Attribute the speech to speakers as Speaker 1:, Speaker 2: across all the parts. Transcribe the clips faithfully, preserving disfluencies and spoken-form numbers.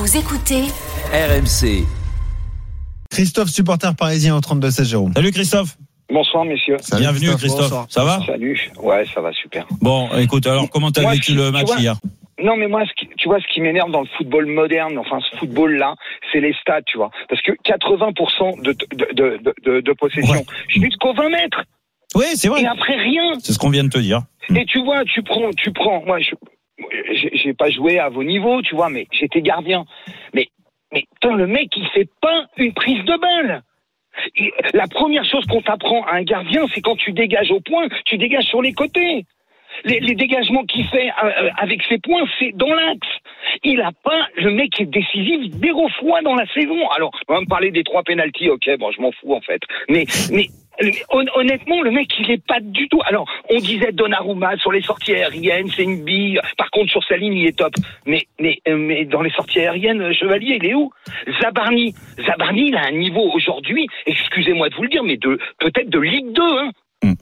Speaker 1: Vous écoutez
Speaker 2: R M C.
Speaker 3: Christophe, supporter parisien au trente-deux seize, Jérôme.
Speaker 4: Salut Christophe.
Speaker 5: Bonsoir messieurs.
Speaker 4: Salut Bienvenue Christophe. Christophe. Ça va ?
Speaker 5: Salut. Ouais, ça va super.
Speaker 4: Bon, écoute, alors comment t'as
Speaker 5: moi,
Speaker 4: vécu le match
Speaker 5: vois,
Speaker 4: hier ?
Speaker 5: Non mais moi, ce qui, tu vois, ce qui m'énerve dans le football moderne, enfin ce football-là, c'est les stats, tu vois. Parce que quatre-vingts pour cent de, de, de, de, de, de possession ouais. jusqu'au vingt mètres.
Speaker 4: Oui, c'est vrai.
Speaker 5: Et après rien.
Speaker 4: C'est ce qu'on vient de te dire.
Speaker 5: Et tu vois, tu prends, tu prends, moi je... J'ai, j'ai pas joué à vos niveaux, tu vois, mais j'étais gardien. Mais, mais, putain, le mec, il fait pas une prise de balle. Il, la première chose qu'on t'apprend à un gardien, c'est quand tu dégages au point, tu dégages sur les côtés. Les, les dégagements qu'il fait euh, avec ses points, c'est dans l'axe. Il a pas, le mec est décisif zéro fois dans la saison. Alors, on va me parler des trois pénaltys, ok, bon, je m'en fous en fait. Mais, mais, honnêtement, le mec, il est pas du tout. Alors, on disait Donnarumma sur les sorties aériennes, c'est une bille. Par contre, sur sa ligne, il est top. Mais, mais, mais dans les sorties aériennes, Chevalier, il est où ? Zabarni, Zabarni, il a un niveau aujourd'hui. Excusez-moi de vous le dire, mais de peut-être de Ligue deux, hein.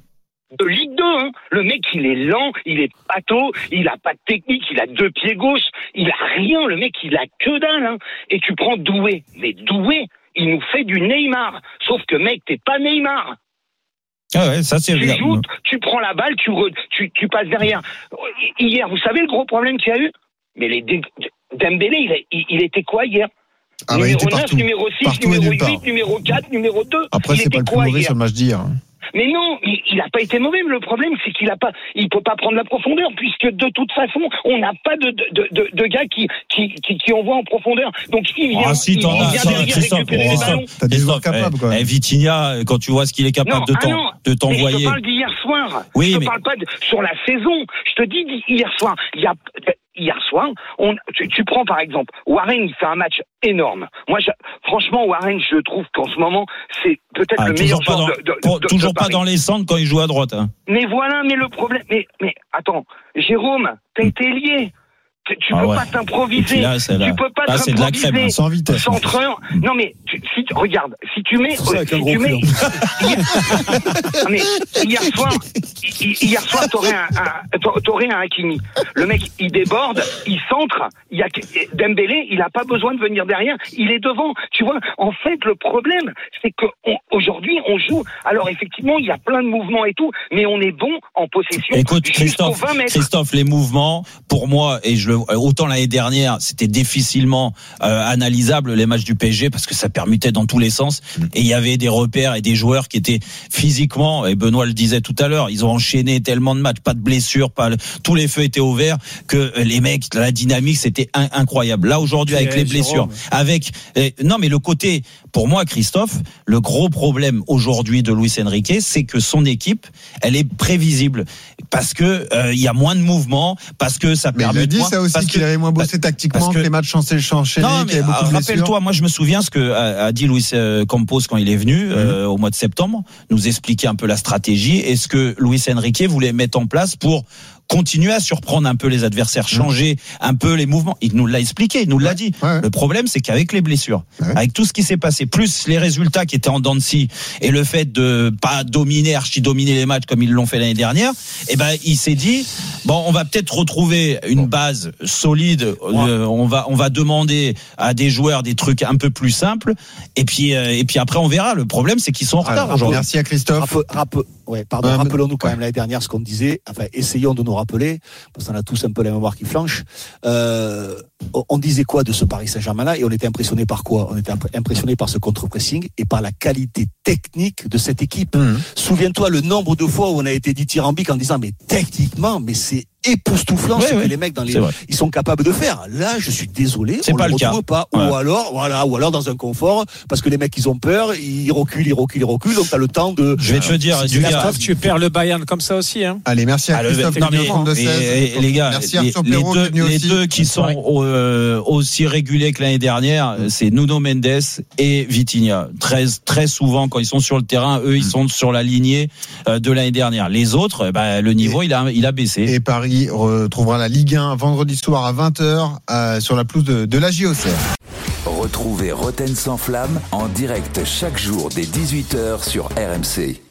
Speaker 5: De Ligue deux, hein. Le mec, il est lent, il est pâteau, il a pas de technique, il a deux pieds gauche, il a rien, le mec, il a que dalle, hein. Et tu prends Doué, mais Doué, il nous fait du Neymar. Sauf que, mec, t'es pas Neymar.
Speaker 4: Ah ouais, ça c'est
Speaker 5: tu
Speaker 4: bien.
Speaker 5: Joues, tu prends la balle, tu, re, tu, tu passes derrière. Hier, vous savez le gros problème qu'il y a eu ? Mais les dé... Dembélé, il, a, il, il était quoi hier ?
Speaker 3: Ah
Speaker 5: numéro
Speaker 3: bah,
Speaker 5: neuf,
Speaker 3: partout.
Speaker 5: numéro six,
Speaker 3: Partout
Speaker 5: numéro huit, numéro quatre, numéro deux.
Speaker 3: Après,
Speaker 5: il
Speaker 3: c'est pas le plus
Speaker 5: quoi,
Speaker 3: mauvais
Speaker 5: hier
Speaker 3: sur le match d'hier.
Speaker 5: Mais non, il n'a pas été mauvais. Mais le problème, c'est qu'il a pas, il peut pas prendre la profondeur, puisque de toute façon, on n'a pas de de, de de gars qui qui qui, qui envoient en profondeur. Donc il vient,
Speaker 4: ah, si,
Speaker 5: il,
Speaker 4: t'en
Speaker 5: il
Speaker 4: as,
Speaker 5: vient
Speaker 4: ça,
Speaker 5: derrière récupérer les ballons.
Speaker 3: T'as des joueurs capables, quoi.
Speaker 4: Eh, Vitinha, quand tu vois ce qu'il est capable
Speaker 5: non,
Speaker 4: de, t'en,
Speaker 5: ah
Speaker 4: de t'envoyer.
Speaker 5: Mais je te parle d'hier soir.
Speaker 4: Oui,
Speaker 5: je te
Speaker 4: mais...
Speaker 5: parle pas de, sur la saison. Je te dis hier soir. Il y a hier soir, on, tu, tu prends par exemple Warren, il fait un match énorme. Moi, je, franchement, Warren, je trouve qu'en ce moment, c'est peut-être ah, le meilleur joueur
Speaker 4: dans,
Speaker 5: de, de,
Speaker 4: pour,
Speaker 5: de,
Speaker 4: toujours
Speaker 5: de
Speaker 4: pas dans les centres quand il joue à droite. Hein.
Speaker 5: Mais voilà, mais le problème, mais mais attends, Jérôme, t'as été lié. Tu, tu
Speaker 4: ah
Speaker 5: peux
Speaker 4: ouais.
Speaker 5: pas t'improviser.
Speaker 4: Là,
Speaker 5: tu
Speaker 4: la...
Speaker 5: peux pas
Speaker 4: là, c'est de la crème, hein,
Speaker 3: sans vitesse.
Speaker 5: Centreur. Non mais tu, si tu, regarde, si tu mets,
Speaker 3: c'est
Speaker 5: si tu mets, hier, mais hier soir, hier soir, t'aurais un, un t'aurais un Hakimi. Le mec, il déborde, il centre. Il y a Dembélé, il a pas besoin de venir derrière. Il est devant. Tu vois. En fait, le problème, c'est que on, aujourd'hui, on joue. Alors effectivement, il y a plein de mouvements et tout, mais on est bon en possession.
Speaker 4: Écoute, Christophe, Christophe, les mouvements, pour moi, et je le autant l'année dernière, c'était difficilement euh, analysable les matchs du P S G parce que ça permutait dans tous les sens et il y avait des repères et des joueurs qui étaient physiquement, et Benoît le disait tout à l'heure, ils ont enchaîné tellement de matchs, pas de blessures, pas le, tous les feux étaient ouverts que les mecs, la dynamique c'était un, incroyable. Là aujourd'hui avec les blessures, avec eh, non mais le côté, pour moi Christophe, le gros problème aujourd'hui de Luis Enrique, c'est que son équipe, elle est prévisible parce que euh, il y a moins de mouvements, parce que ça
Speaker 3: mais
Speaker 4: permet
Speaker 3: il a dit
Speaker 4: moins,
Speaker 3: ça aussi
Speaker 4: parce
Speaker 3: qu'il
Speaker 4: que,
Speaker 3: avait moins bossé tactiquement, que, que les matchs s'enchaînaient,
Speaker 4: non,
Speaker 3: qu'il y avait beaucoup de blessures.
Speaker 4: Rappelle-toi, moi je me souviens ce que a, a dit Luis Campos quand il est venu mmh. euh, au mois de septembre, nous expliquer un peu la stratégie et ce que Luis Enrique voulait mettre en place pour continuer à surprendre un peu les adversaires, changer un peu les mouvements. Il nous l'a expliqué, il nous l'a dit. Ouais. Le problème, c'est qu'avec les blessures, ouais. avec tout ce qui s'est passé, plus les résultats qui étaient en dents de scie et le fait de pas dominer, archi-dominer les matchs comme ils l'ont fait l'année dernière, eh ben, il s'est dit, bon, on va peut-être retrouver une base solide, ouais. euh, on va, on va demander à des joueurs des trucs un peu plus simples, et puis, euh, et puis après, on verra. Le problème, c'est qu'ils sont en retard
Speaker 3: Alors,
Speaker 4: aujourd'hui.
Speaker 3: Merci à Christophe.
Speaker 6: Rappe, rappe, ouais, pardon, ouais, rappelons-nous quand même l'année dernière ce qu'on disait, enfin, essayons de nous rappeler, parce qu'on a tous un peu la mémoire qui flanche. Euh, on disait quoi de ce Paris Saint-Germain-là et on était impressionné par quoi ? On était impressionné par ce contre-pressing et par la qualité technique de cette équipe. Mmh. Souviens-toi le nombre de fois où on a été dithyrambique en disant mais techniquement, mais c'est époustouflant ouais, ce ouais. que les mecs dans les ils sont capables de faire. Là, je suis désolé,
Speaker 4: c'est
Speaker 6: on
Speaker 4: pas
Speaker 6: le
Speaker 4: le cas.
Speaker 6: Pas. Ouais. Ou alors, voilà, ou alors dans un confort, parce que les mecs ils ont peur, ils reculent, ils reculent, ils reculent, donc t'as le temps de.
Speaker 4: Je vais te dire, du gars,
Speaker 7: tu perds le Bayern comme ça aussi, hein.
Speaker 3: Allez, merci à
Speaker 4: ah,
Speaker 3: Christophe.
Speaker 4: Le... Non, mais, et, et, les gars, merci les, les, Perrault, deux, les deux qui sont euh, aussi réguliers que l'année dernière, mmh. c'est Nuno Mendes et Vitinha. Très, très souvent, quand ils sont sur le terrain, eux, ils sont sur la lignée de l'année dernière. Les autres, bah, le niveau, et, il a, il a baissé.
Speaker 3: Et Paris retrouvera la Ligue un vendredi soir à vingt heures euh, sur la pelouse de, de la J O C R.
Speaker 2: Retrouvez Roten sans flamme en direct chaque jour dès dix-huit heures sur R M C.